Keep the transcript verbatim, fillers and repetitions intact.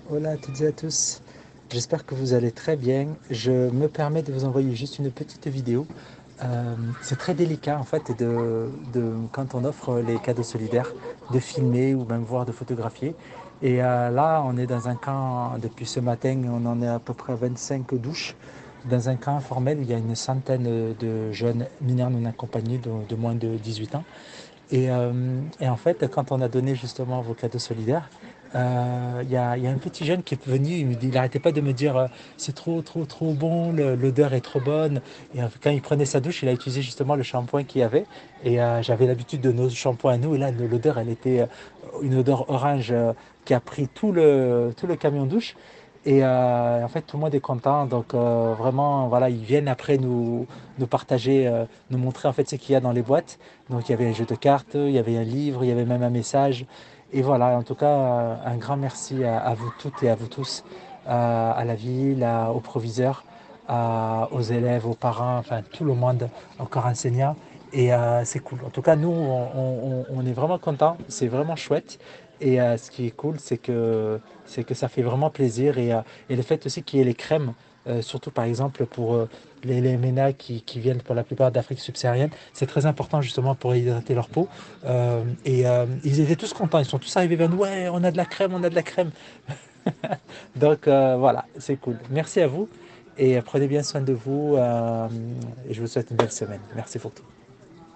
Hola à toutes et à tous, j'espère que vous allez très bien. Je me permets de vous envoyer juste une petite vidéo. Euh, c'est très délicat en fait de, de- quand on offre les cadeaux solidaires, de filmer ou même voir de photographier. Et euh, là, on est dans un camp depuis ce matin, on en est à peu près à vingt-cinq douches, dans un camp informel où il y a une centaine de jeunes mineurs non accompagnés de, de moins de dix-huit ans. Et, euh, et en fait, quand on a donné justement vos cadeaux solidaires, euh, il y a, il y a un petit jeune qui est venu, il me dit, il n'arrêtait pas de me dire, euh, c'est trop, trop, trop bon, le- l'odeur est trop bonne. Et euh, quand il prenait sa douche, il a utilisé justement le shampoing qu'il y avait. Et euh, j'avais l'habitude de nos shampoings à nous, et là, l'odeur, elle était euh, une odeur orange euh, qui a pris tout le, tout le camion douche. Et euh, en fait, tout le monde est content. Donc, euh, vraiment, voilà, ils viennent après nous, nous partager, euh, nous montrer en fait ce qu'il y a dans les boîtes. Donc il y avait un jeu de cartes, il y avait un livre, il y avait même un message. Et voilà, en tout cas, euh, un grand merci à, à vous toutes et à vous tous, à, à la ville, à- aux proviseurs, à- aux élèves, aux parents, enfin tout le monde, encore enseignants. Et euh, c'est cool. En tout cas, nous, on, on- on est vraiment contents, c'est vraiment chouette. Et euh, ce qui est cool, c'est que, c'est que ça fait vraiment plaisir. Et, euh, et le fait aussi qu'il y ait les crèmes, euh, surtout par exemple pour euh, les, les ménas qui, qui viennent pour la plupart d'Afrique subsaharienne, c'est très important justement pour hydrater leur peau. Euh, et euh, ils étaient tous contents, ils sont tous arrivés vers nous, ouais, on a de la crème, on a de la crème. Donc euh, voilà, c'est cool. Merci à vous et prenez bien soin de vous euh, et je vous souhaite une belle semaine. Merci pour tout.